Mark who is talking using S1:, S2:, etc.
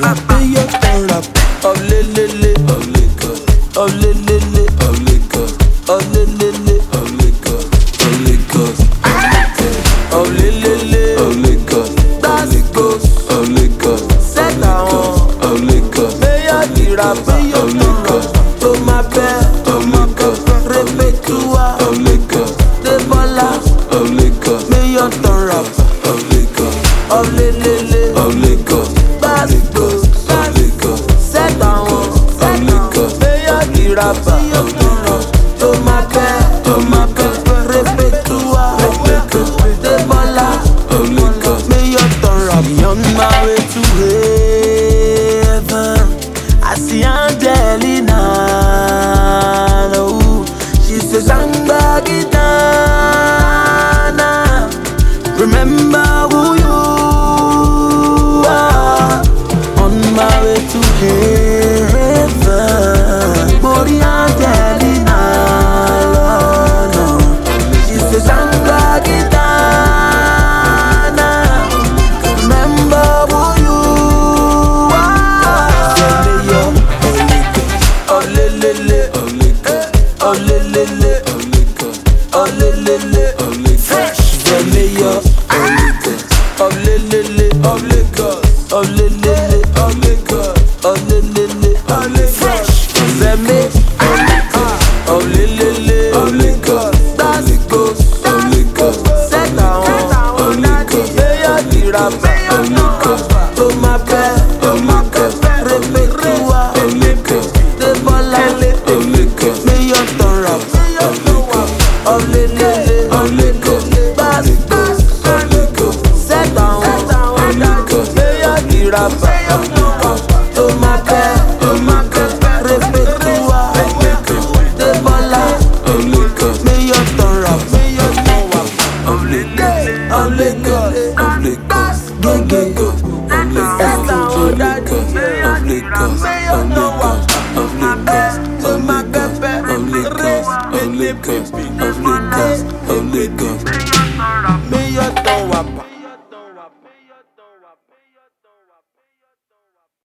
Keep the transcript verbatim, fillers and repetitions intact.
S1: meilleur ton rap. Oh lélélé, oh Lagos, oh lélélé, oh Lagos, oh lélélé, oh Lagos, oh Lagos, oh lélélé, oh Lagos, oh Lagos, oh Lagos, c'est ta honte, oh Lagos, meilleur du rap, meilleur ton rap. Oh ma belle, oh Lagos, répète-toi, oh Lagos, des ballas, oh Lagos, meilleur ton rap, oh Lagos, oh lélélé, oh Lagos, Basco, Basco, c'est ta honte, oh Lagos, meilleur du rap, meilleur ton rap. Oh ma belle, oh ma belle, répète-toi, des ballas, oh Lagos, meilleur ton rap. On my way to heaven, I see Angelina, no, she says I'm back in Ghana. Remember who you are. On my way to heaven, Body Angelina, no, she says I'm back in Ghana. Remember who you are. Oh lélélé, oh Lagos, oh lélélé, oh Lagos, oh lélélé, oh Lagos, the meilleur, oh Lagos, oh lélélé, oh Lagos, oh lélélé, oh Lagos, oh lélélé, oh Lagos, the meilleur, oh lélélé, oh Lagos, Basco, oh Lagos, c'est ta honte, oh Lagos, meilleur du rap, oh Lagos, oh ma belle, oh ma belle, répète-toi, oh Lagos, des ballas, oh Lagos, meilleur ton rap, oh Lagos, oh lélélé, oh Lagos, Basco, oh Lagos, c'est ta honte, oh Lagos, meilleur du rap, oh Lagos, oh ma belle, oh ma belle, répète-toi, oh Lagos, des ballas, oh Lagos, meilleur ton rap, meilleur ton rap, oh lélélé, oh Lagos, oh Lagos, oh Lagos, oh Lagos, oh Lagos, oh Lagos, oh Lagos, oh Lagos, oh my God, oh Lagos, oh Lagos, oh Lagos, oh Lagos, meilleur ton rap.